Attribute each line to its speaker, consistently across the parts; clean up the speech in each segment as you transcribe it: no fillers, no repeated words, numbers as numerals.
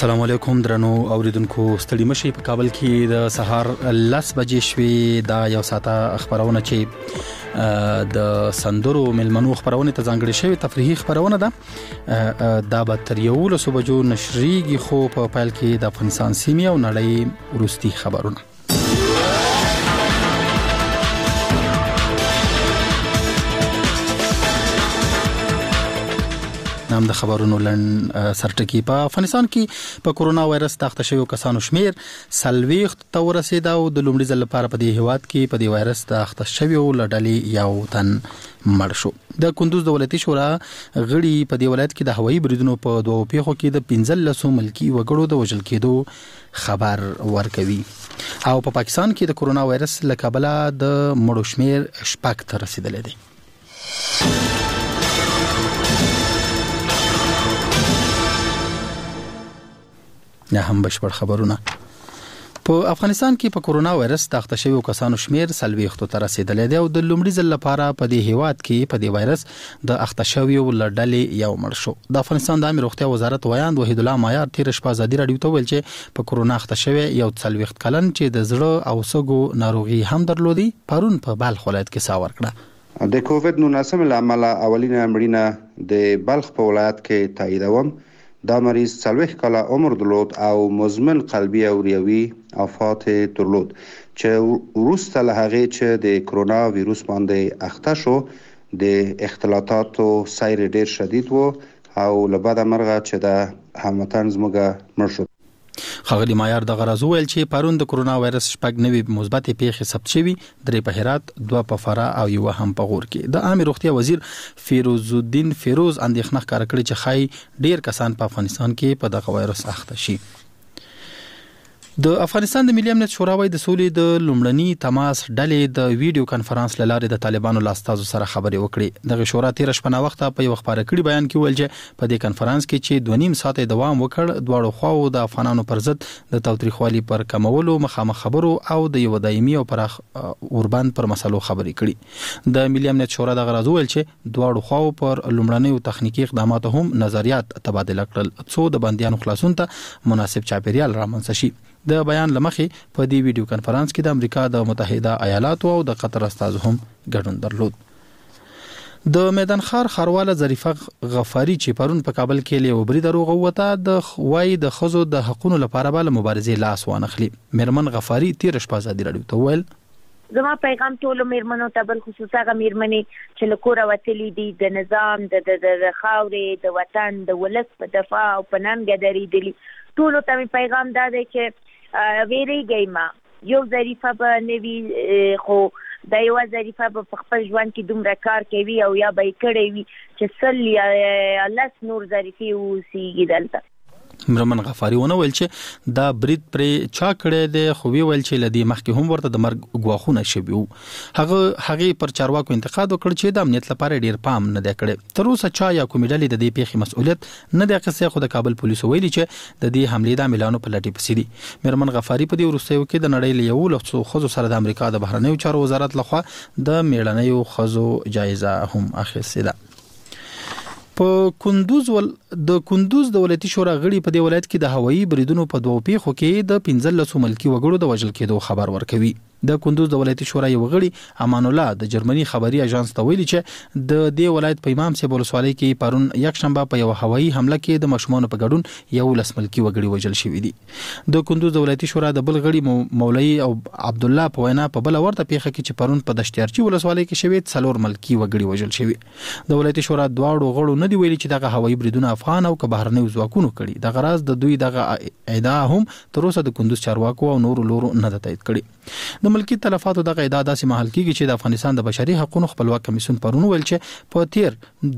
Speaker 1: السلام علیکم درنو اوریدونکو ستړي مشي په کابل کې د سهار 10 بجې شوي دا یو ساعته خبرونه چې د سندرو ملمنو خبرونه ته ځانګړي شوی تفریحي خبرونه ده دا به تر 11 بجو نشریږي خو په پیل کې د افغانستان سیمه او نړۍ ورستي خبرونه نام د خبرونو لن سرټکی په افغانستان کې په کورونا وایرس تخته شوی کسانو شمیر سلويخت ته ورسید او د لومړي ځل لپاره په دې هیواد کې په دې وایرس تخته شوی لړلې یو تن مړ شو. د کندوز دولتي شورا غړي په دې ولایت کې د هوایي بریدونو په دوه پیښو کې د 15 ملکی وګړو د وژل کېدو خبر ورکوي او په پاکستان کې د کورونا وایرس له کبله د مړو شمیر شپږ ته رسیدلی دی. نه هم بشپړ خبرونه په افغانستان کې په کورونا وایرس تخته شوی کسانو شمیر سلويختو ته رسیدلی دی او د لومړي ځل لپاره په دې هیواد کې په دې وایرس د اخته شوی لړلې یو مړ شو. د افغانستان د امیر روغتیا وزارت ویاند وحید الله مایار تیر شپه ازادي رادیو ته ویل چې په کورونا اخته شوی یو سلويخت کلن چې د زړه او سږو ناروغي هم درلودي پرون په بلخ ولایت کې ساور کړه.
Speaker 2: د کووډ 19 لامل اولینه مړینه د بلخ په ولایت کې تاییدوم. دا مریض 40 کاله عمر درلود او مزمن قلبي او ریوي آفات درلود چې وروسته له هغه چې د کرونا ویروس باندې اخته شو د اختلاطاتو سیر ډیر شدید وو او لبعد مرغه چې د هموطن زموږه مړ شو.
Speaker 1: خغلی مایار د غرض ویل چې پرون د کورونا وایرس شپږ نوي مثبت پیښې ثبت شوي، 3 په هرات، 2 په فراه او 1 هم په غور کې. د عامه روغتیا وزیر فیروز الدین فیروز اندېښنه ښکاره کړې چې خای ډیر کسان په افغانستان کې په دغه وایرس اخته شي. د افغانستان د ملي امنیت شورا د سولې د لومړني تماس ډلې د ویډیو کانفرنس لاره د طالبانو لاستازو سره خبرې وکړې. دغه شورا تیر شپه وخت په یو خبره کړي بیان کې ویل چې په دې کانفرنس کې چې 2.5 ساعت دوام وکړ، دواړو خواو د افغانانو پر ضد د تاوتریخوالي پر کمولو مخامخ خبرو او د یو دایمي او پراخ اوربند پر مسلو خبرې کړي. د ملي امنیت شورا د غرض ویل چې دواړو خواو پر لومړني تخنیکی اقداماتو هم نظریات تبادله کړل څو د بنديانو خلاصون ته مناسب چاپیریال رامنځته شي. د بیان لمخې په دې ویډیو کانفرنس کې د امریکا د متحده ایالاتو او د قطر استازو هم ګډون درلود. د میدان خار خارواله ظریفه غفاری چې پرون په کابل کې له وبري دروغ وته د وای د خزو د حقوقو لپاره بل مبارزې لاس وانخلي. میرمن غفاری تیر شپه ازادي رادیو ته ویل
Speaker 3: زما پیغام ټول میرمنو ته بل خصوصا میرمنې چې له کوره وتلې دي د نظام د خاورې د وطن د ولس په دفاع او په ننګ درېدلي ټول ته پیغام دا دی چې ویریږئ ما یو ظریفه به نوي خو د یو ظریفه په خپل ژوند کې دومره کار کوي او یا به یې کړی وي چې سل یا لس نور ظریفې اوسیږي دلته.
Speaker 1: مرمن غفاری ونه ویل چې دا برید پر چا کړی دی خو وی ویل چې لدی مخکې هم ورته د مرګ غواخونه شوی وو. هغه پر چارواکو انتقاد وکړ چې د امنیت لپاره ډیر پام نه دی کړی. تر اوسه چا یا کومې ډلې د دې پیښې مسؤلیت نه دی اخیستی خو د کابل پولیسو ویلي چې د دې حملې د عاملانو په لټه پسې دي. مرمن غفاری په دې وروستیو کې د نړۍ له یو لسو خزو سره د امریکا د بهرنیو چارو وزارت لخوا د میړنیو خزو جایزه هم اخیستې ده. په کندوز د ولایتي شورا غړي په دې ولایت کې د هوایي بریدونو په دوه پیښو کې د 15 ملکی وګړو د وژل کېدو خبر ورکوي. د کندوز د ولایتي شورا یو غړي امان الله د جرمني خبري اژانس ته ویلي چې د دې ولایت په امام صاحب ولسوالۍ کې پرون یک شنبه په یو هوایي حمله کې د مشمون په ګډون یو لس ملکی وګړي وژل شوی دي. د کندوز د ولایتي شورا د بل غړي مولوی او عبد الله په وینا په بل ورته پیښه کې چې پرون په دشتیارچی ولسوالۍ کې شوی 4 ملکی وګړي وژل شوی. د ولایتي شورا دواړو غړو نه دی ویلي چې دغه هوایي بریدونه افغان او بهرنیو ځواکونو کړي. د غراض د دوی دغه ادعا هم تر اوسه د کندوز چارواکو او نورو لورو نه تایید کړي. د ملکی تلفاتو دغه ادعا داسې محل کیږي چې د افغانستان د بشري حقوقو خپلواک کمیسیون پرون ویل چې په تیر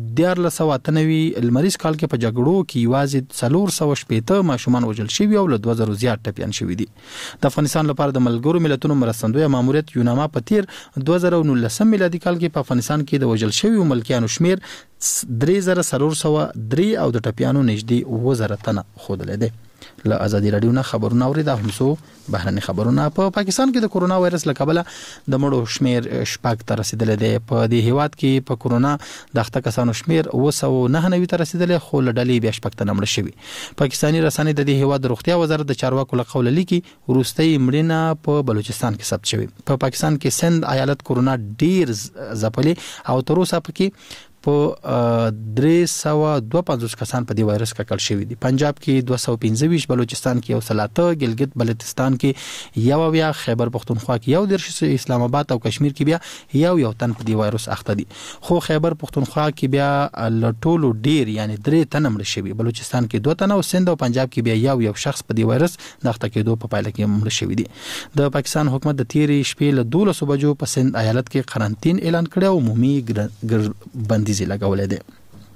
Speaker 1: 1998 لمریز کال کې په جګړو کې یوازې 480 ماشومان وژل شوي او له 2000 زیات ټپیان شوي دي. د افغانستان لپاره د ملګرو ملتونو مرستندوی ماموریت یوناما په تیر 2019 میلادي کال کې په افغانستان کې د وژل شوي ملکیانو شمیر 3403 او د ټپیانو نږدې 2000 تنه ښودل دي. له ازادي رادیو نه خبرونه اوري. دا هم سو بهرني خبرونه. په پاکستان کې د کورونا وایرس له کبله د مړو شمیر شپږ ته رسیدلی دی. په دې هیواد کې په کورونا د اخته کسانو شمیر 299 ته رسیدلی، خو له ډلې بیا شپږ ته مړه شوي. پاکستاني رسنۍ د دې هیواد د روغتیا وزارت د چارواکو له قوله لیکي وروستۍ مړینه په بلوچستان کې ثبت شوې. په پاکستان کې سند ایالت کورونا ډیر ځپلي او تر اوسه پکې په 352 کسان په دې وایرس ککړ شوي دي. پنجاب کې 225، بلوچستان کې 130، ګلګت بلتستان کې 1، خیبر پختونخوا کې 1، اسلام آباد او کشمیر کې بیا یو تن په دې وایرس اخته دي. خو خیبر پختونخوا کې بیا لټولو ډیر یعنی 3 تن مړ شوي، بلوچستان کې 2 تن او سند او پنجاب کې بیا یو شخص په دې وایرس د اخته کېدو په پایله کې مړ شوي دي. د پاکستان حکومت د تیرې شپې له 12 بجو په سند ایالت کې قرنطین اعلان کړی او عمومي بندي لګولې ده.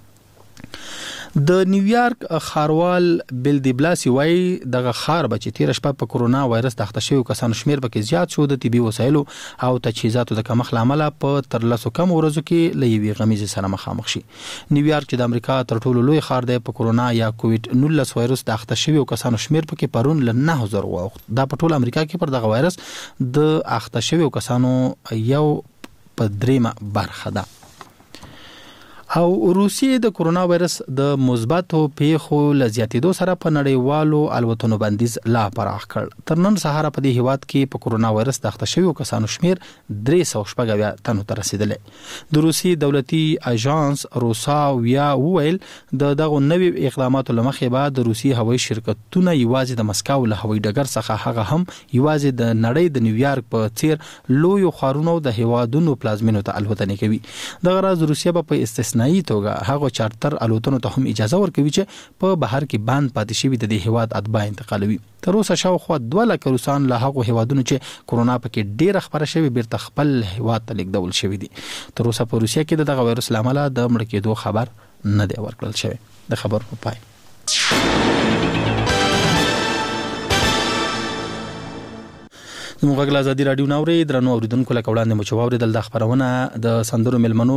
Speaker 1: د نیویارک خاروال بیل دی بلاسي وایي دغه خار بچی تیر شپه په کورونا وایرس د اخته شویو کسانو شمیر پکې زیات شو. د طبي وسایلو او تجهیزاتو د کمښت له امله په تر لاسو کم ورځو کې له یوې غمیزې سره مخامخ شي. نیویارک چې د امریکا تر ټولو لوی ښار دی په کورونا یا کووډ 19 وایرس د اخته شویو کسانو شمیر پکې پرون له 9000 وخت. دا په ټول امریکا کې پر دغه وایرس د اخته شویو کسانو یو په 3 برخه ده. او روسیې د کورونا وایرس د مثبتو پیښو له زیاتېدو سره په نړیوالو الوتنو بندیز لا پراخ کړ. تر نن سهار په دې هیواد کې په کورونا وایرس د اخته شویو کسانو شمیر 314 تنو ته رسیدلی. د روسي دولتي اژانس روساویا وویل د دغه نوي اقداماتو لمخې بعد د روسي هوایي شرکتونه یوازې د مسکو له هوایي ډګر څخه هغه هم یوازې د نړۍ د نیویارک په څیر لوی ښارونو د هیوادونو پلازمینو ته الوتنې کوي. دغه راز روسیا په استثنایی توګه هغه چارتر الوتنو ته هم اجازه ورکوي چې په بهر کې باند پاتې شوي د دې هیواد اتباع انتقالوي. تر اوسه شاوخوا 2 لک روسان له هغو هیوادونو چې کورونا پکې ډیره خبره شوي بیرته خپل هیواد ته لیږدول شوي دي. تر اوسه په روسیا کې دغه وایرس له امله د مړه کېدو خبر نه دی ورکړل شوی. د خبر په پای زموږ غږ ازادي رادیو ناوړي درنو اوریدونکو لکه وړاندې مو چې واوریدل د خبرونه د سندرو ملمنو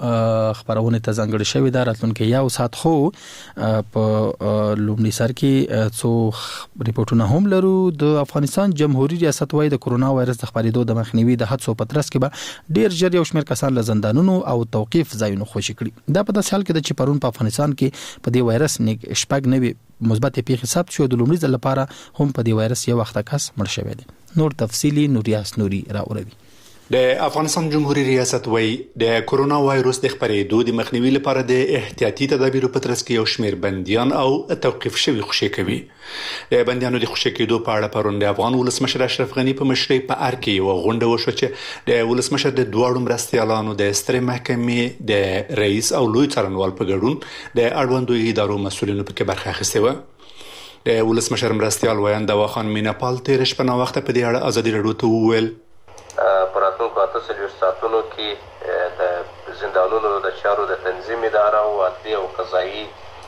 Speaker 1: خبرونه ته ځانګړي شوی د راتلونکي یو ساعت خو په لومړي سر کې څو ریپورتونه هم لرو. د افغانستان جمهوریت ریاست وايي د کورونا وایرس د خپرېدو د مخنیوي د هڅو په ترڅ کې به ډیر ژر یو شمېر کسان له زندانونو او توقيف ځایونو خوشي کړي. دا په داسې حال کې د چې پرون په افغانستان کې په دې وایرس شپږ نوي مثبت پیښې ثبت شو. د لومړي ځل لپاره هم په دې وایرس یو وخت کس مړ شوی دی. نور تفصیلی نوریاس نوري راوړي.
Speaker 4: د افغانستان جمهوریت ریاست وايي د کورونا وایرس د خپرېدو د مخنیوي لپاره د احتیاطي تدابیرو په ترڅ کې یو شمېر بنديان او توقيف شوي خوشي کوي. د بنديانو د خوشي کېدو په اړه پرون د افغان ولسمشر اشرف غني په مشرۍ په ار کې یو غونډه وشو چې د ولسمشر د دوه مرستيالانو د سترې محکمې د رئیس او لوی څارنوال په ګډون د اړوندو ادارو مسؤلینو په کې برخه اخیسته و. د ولسمشر مرستيال ویاند واخان میناپال تیر شپه نو وخت په دې اړه ازادي رادیو ته وویل
Speaker 5: پراتونکو 48 ساعتونو کې د زندانونو د چارو د تنظیم اداره او عدلي او قضایي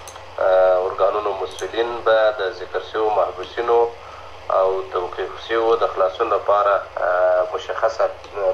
Speaker 5: ارګانونو مسؤلین به د ذکر شوی محبوسینو او توقيف شوی د خلاصون لپاره مشخصه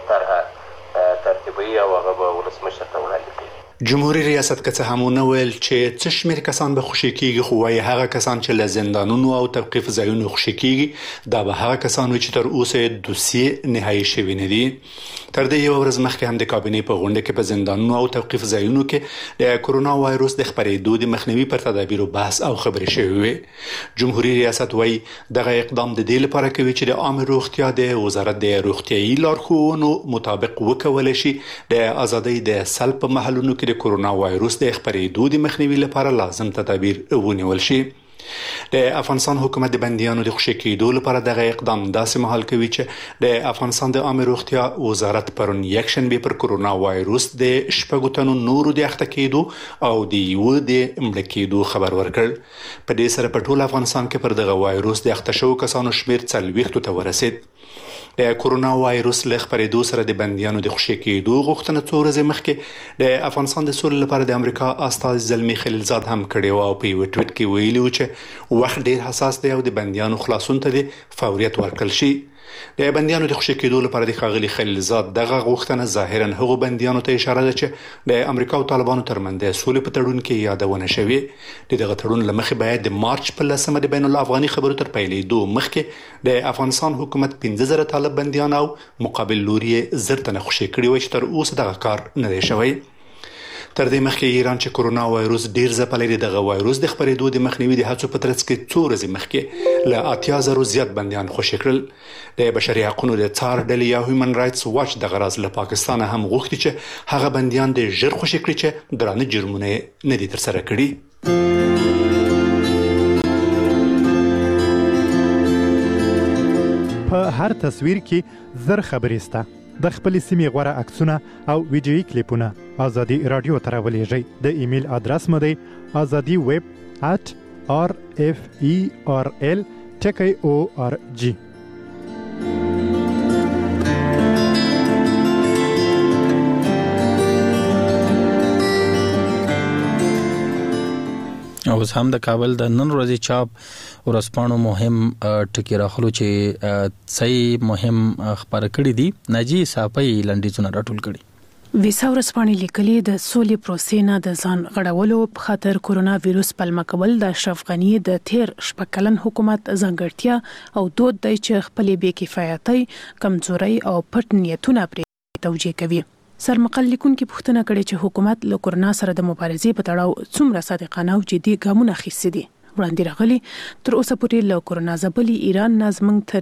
Speaker 5: طرحه ترتیبي او هغه ولسمشر ته وړاندې کړي.
Speaker 4: جمهوریت ریاست که څه هم نه ویل چې څه شمېر کسان به خوشي کیږي، خو وايي هغه کسان چې له زندانونو او توقيف ځایونو خوشي کیږي دا به هغه کسان وي چې تر اوسه دوسیه نهایی شوی نه دي. تر دې یو ورځ مخکې هم د کابینې په غونډه کې په زندانونو او توقيف ځایونو کې د کورونا وایرس د خپرېدو د مخنیوي پر تدابیرو بحث او خبرې شوې وي. جمهوریت ریاست وايي دغه اقدام د دې لپاره کوي چې د عامه روغتیا د وزارت د روغتيایي لارښوونو مطابق وکول شي د ازادۍ د سلب په محلونو کې د کورونا وایرس د خپرېدو د مخنیوي لپاره لازم تدابیر ونیول شي. د افغانستان حکومت د بنديانو د خوشي کېدو لپاره دغه اقدام داسې مهال کوي چې د افغانستان د عامه روغتیا وزارت پرون یکشنبه پر کورونا وایرس د شپږو تنو نورو د اخته کېدو او د یو د مړه کېدو خبر ورکړ. په دې سره په ټول افغانستان کې پر دغه وایرس د اخته شوو کسانو شمیر 40 ته ورسید. د کورونا وایرس له خپرېدو سره د بنديانو د خوشي کېدو غوښتنه څو ورځې مخکې د افغانستان د سولې لپاره د امریکا استازي زلمی خلیلزاد هم کړی او په یو ټویټ کې ویلي و چې وخت ډیر حساس دی او د بنديانو خلاصون ته د فوریت ورکړل شي. د بنديانو د خوشی کېدو لپاره د ښاغلي خلیلزاد دغه غوښتنه ظاهرا هغو بنديانو ته اشاره ده چې د امریکا او طالبانو ترمنځ د سولې په تړون کې یادونه شوې. دغه تړون لمخې باید د مارچ په 10 د بین الافغاني خبرو تر پیلېدو مخکې د افغانستان حکومت 15000 طالب بنديان او مقابل لوري زرتنه خوشی کړي وي چې تر اوسه دغه کار نه دی شوی. تر دې مخکې ایران چې کورونا وایروس ډیر ځپلی دی، دغه وایروس د خپرېدو د مخنیوي د هڅو په ترڅ کې څو ورځې مخکې له 80,000 زیات بندیان خوشي کړل. د بشري حقوقو د څار ډلې یا هیومن رائټس واچ دغه راز له پاکستان هم غوښتي چې هغه بندیان د ژر خوشي کړي چې درانه جرمونه نه دي ترسره کړي.
Speaker 6: په هر تصویر کې زر خبرې سته. د خپل سیمې غوره عکسونه او ویډیويي کلیپونه ازادي رادیو ته راولېږئ. د ایمیل ادرس مو دی azadiweb@referl.org.
Speaker 1: اوس هم د کابل د نن ورځې چاپ ورځپاڼو مهم ټکی راخلو چې صحیح مهم خبر کړی دي. ناجی صاحبای لنډیزونه راټول کړي.
Speaker 7: ویسا ورځپاڼې لیکلي د سولې پروسې نه د ځان غړولو په خاطر کورونا وایروس پلمه کول د اشرف غنی د 13 کلن حکومت ځانګړتیا او دود دی چې خپل بې کفایتۍ، کمزوري او پټ نیتونه پرې توجیه کوي. سرمقال لیکونکو پوښتنه کړې چې حکومت له کورونا سره د مبارزې په تړاو څومره صادقانه او جدي ګامونه اخیستي دي. وړاندې راغلي تر اوسه پورې له کورونا ځپلي ایران نازمنګ تر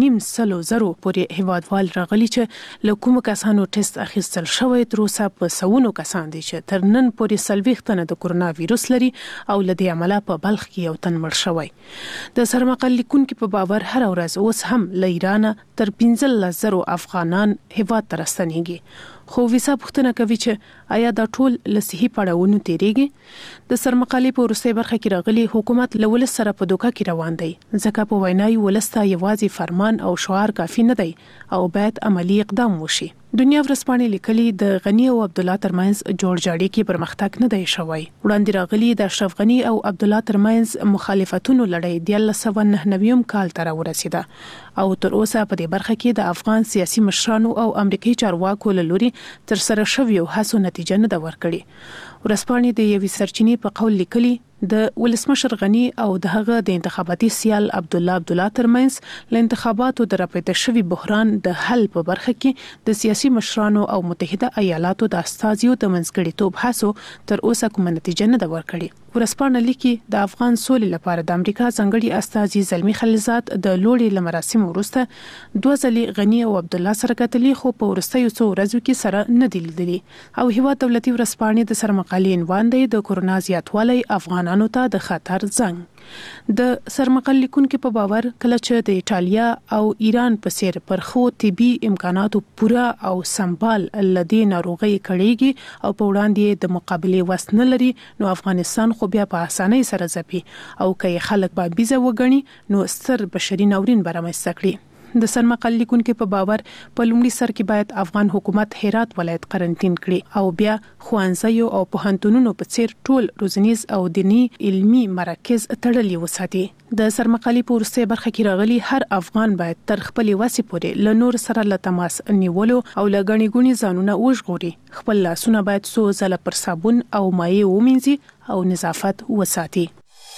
Speaker 7: 1.5 پورې هیوادوال راغلي چې له کوم کسانو ټیسټ اخیستل شوی تر اوسه په سونو کسان دي چې تر نن پورې 40 تنه د کورونا وایروس لري او له دې عمله په بلخ کې یو تن مړ شوی. د سرمقال لیکونکو په باور هر ورځ اوس هم له ایران تر 15,000 افغانان هیواد ته راستنیږي. خو ویسا پوښتنه کوي چې آیا دا ټول له صحي پړاوونو تیریږي؟ د سرمقالې په وروستۍ برخه کې راغلي حکومت له ولس سره په دوکه کې روان دی، ځکه په وینای ولسته یوازې فرمان او شعار کافي نه دی او باید عملی اقدام وشي. دنیا ورځپاڼې لیکلي د غنی او عبد الله ترمنځ جوړجاړي کې پرمختګ نه دی شوی. وړاندې راغلي د اشرف غنی او عبد الله ترمنځ مخالفتونو لړۍ د 1999 کال تر ورسیده او تر اوسه په دې برخه کې د افغان سیاسي مشرانو او امریکایي چارواکو له لوري تر سره شویو هڅو نتیجه نه ده ورکړې. ورځپاڼې د یوې سرچینې په قول لیکلي د ولسمشر غنی او د هغه د انتخاباتي سیال عبد الله ترمنځ له انتخاباتو د راپیدا شوی بحران د حل په برخه کې د سیاسي مشرانو او متحده ایالاتو د استازیو د منځګړیتوب هڅو تر اوسه کومه نتیجه نه ده ورکړې. ورځپاڼه لیکي د افغان سولې لپاره د امریکا ځانګړي استازي زلمی خلیلزاد د لوړې لمراسم وروسته 2 ځلې غنی او عبد الله سره کتلي، خو په ورستیو څو ورځو کې سره نه دی لیدلي. او هیواد دولتي ورځپاڼې د سرمقالې عنوان دی د کورونا زیاتوالی افغانانو ته د خطر زنګ. د سرمقال لیکونکو په باور کله چې د ایټالیا او ایران په څیر پرخو طبي امکاناتو پوره او سمبال لدی ناروغي کړيږي او په وړاندې د مقابله وسنه لري، نو افغانستان خو بیا په اسانۍ سره ځپي او کای خلک به بيزه وګڼي نو ستر بشري ناورین برامسته کړي. د سرمقال لیکونکو په باور په لومړي سر کې باید افغان حکومت هرات ولایت قرنټین کړي او بیا خوانځيو او پوهنتونونو په څیر ټول روزنیز او دینی علمی مراکز تړلي وساتي. د سرمقالي په ورسته برخه کې راغلي هر افغان باید تر خپل واسي پورې له نور سره له تماس نیولو او لګڼي ګونی ځانونه وژغوري. خپل لاسونه باید سو ځله پر صابون او مایع ومینځي او نظافت وساتي.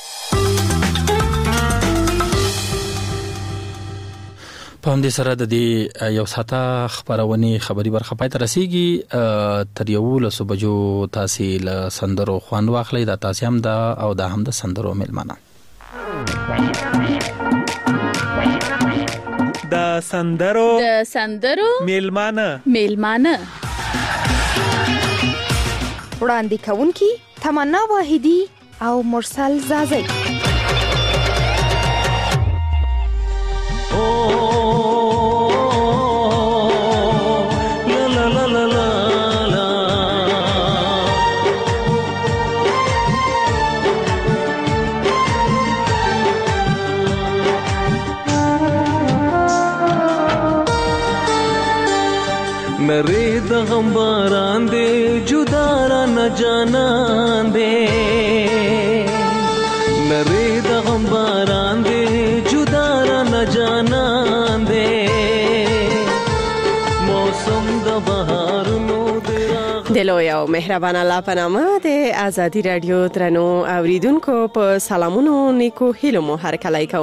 Speaker 1: په همدې سره د دې یو ساته خبرونه خبري برخه پای ته رسیدي. تر 11 بجو تاسو له سندرو خوان واخلئ. دا تاسو هم دا او دا هم د سندرو ملمنه
Speaker 8: د سندرو ملمنه
Speaker 9: وړاندې کوونکی تمنا واحدی او مرسل زازی.
Speaker 10: नरे दम बारान दे जुदारा न जानान दे, नरे दम बारान दे जुदारा न जानान दे.
Speaker 11: د لوی او مهربان الله په نامه د ازادي رادیو درنو اوریدونکو په سلامونو نیکو هیلو مو هرکلی کوم.